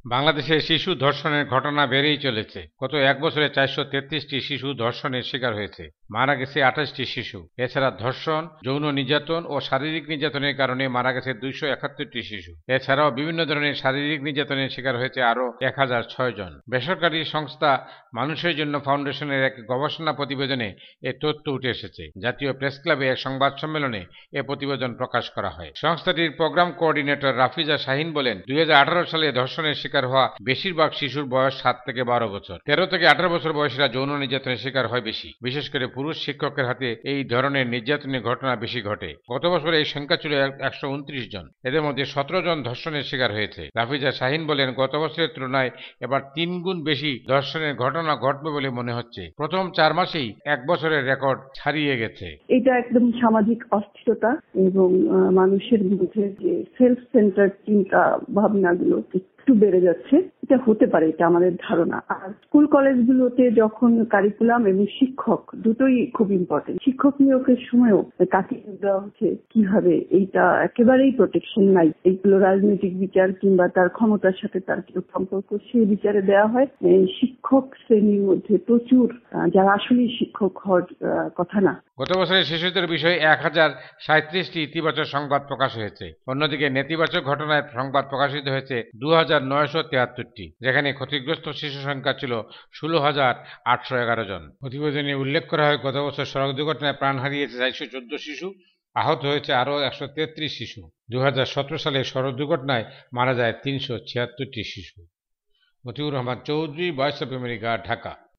বাংলাদেশে শিশু ধর্ষণের ঘটনা বেড়েই চলেছে। গত এক বছরে 433টি শিশু ধর্ষণের শিকার হয়েছে, মারা গেছে 28টি শিশু। এছাড়া ধর্ষণ, যৌন নির্যাতন ও শারীরিক নির্যাতনের কারণে মারা গেছে 271টি শিশু। এছাড়াও বিভিন্ন ধরনের শারীরিক নির্যাতনের শিকার হয়েছে আরও 1006 জন। বেসরকারি সংস্থা মানুষের জন্য ফাউন্ডেশনের এক গবেষণা প্রতিবেদনে এ তথ্য উঠে এসেছে। জাতীয় প্রেস ক্লাবে এক সংবাদ সম্মেলনে এ প্রতিবেদন প্রকাশ করা হয়। সংস্থাটির প্রোগ্রাম কোঅর্ডিনেটর রাফিজা শাহিন বলেন, 2018 সালে ধর্ষণের শিকার হওয়া বেশিরভাগ শিশুর বয়স 7 থেকে 12 বছর। 13 থেকে 18 বছর বয়সীরা যৌন নির্যাতনের শিকার হয় বেশি। বিশেষ করে পুরুষ শিক্ষকের হাতে এই ধরনের নির্যাতনের ঘটনা বেশি ঘটে। গত বছর এই সংখ্যা ছিল 129 জন। এদের মধ্যে 17 জন ধর্ষণের শিকার হয়েছে। রাফিজা শাহিন বলেন, গত বছরের তুলনায় এবার 3 গুণ বেশি ধর্ষণের ঘটনা ঘটবে বলে মনে হচ্ছে। প্রথম 4 মাসেই 1 বছরের রেকর্ড ছাড়িয়ে গেছে। এটা একদম সামাজিক অস্থিরতা এবং মানুষের মধ্যে যে সেলফ সেন্টার চিন্তা ভাবনাগুলো একটু বেড়ে যাচ্ছে। এটা হতে পারে, এটা আমাদের ধারণা। আর স্কুল কলেজগুলোতে যখন কারিকুলাম এবং শিক্ষক দুটোই খুব ইম্পর্টেন্ট, শিক্ষক নিয়োগের সময়ও তাকে দেওয়া হচ্ছে কিভাবে এইটা একেবারেই প্রোটেকশন নাই, এইগুলো রাজনৈতিক বিচার কিংবা তার ক্ষমতার সাথে তার কিছু সম্পর্ক সেই বিচারে দেওয়া হয়। শিক্ষক শ্রেণীর মধ্যে প্রচুর যারা আসলে শিক্ষক হওয়ার কথা না। গত বছরের শিশুদের বিষয়ে 1037টি ইতিবাচক সংবাদ প্রকাশ হয়েছে। অন্যদিকে নেতিবাচক ঘটনায় সংবাদ প্রকাশিত হয়েছে 2973টি, যেখানে ক্ষতিগ্রস্ত শিশু সংখ্যা ছিল 16,811 জন। প্রতিবেদনে উল্লেখ করা হয়, গত বছর সড়ক দুর্ঘটনায় প্রাণ হারিয়েছে 414 শিশু, আহত হয়েছে আরও 133 শিশু। 2017 সালে সড়ক দুর্ঘটনায় মারা যায় 376টি শিশু। Motiur Rahman Chowdhury, voice of America, Dhaka.